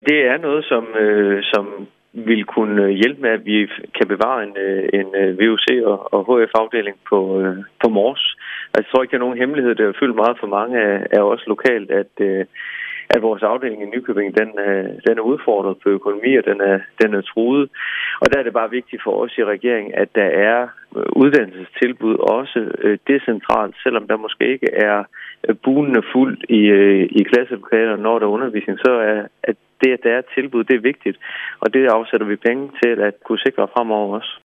det er noget, som vil kunne hjælpe med, at vi kan bevare en VUC- og HF-afdeling på Mors. Altså, jeg tror ikke, det er nogen hemmelighed. Det har fyldt meget for mange af os lokalt, at vores afdeling i Nykøbing, den er udfordret på økonomi, og den er truet. Og der er det bare vigtigt for os i regeringen, at der er uddannelsestilbud også decentralt, selvom der måske ikke er bunende fuldt i klasselokaler, når der er undervisning, så er at det, at der er et tilbud, det er vigtigt. Og det afsætter vi penge til at kunne sikre fremover også.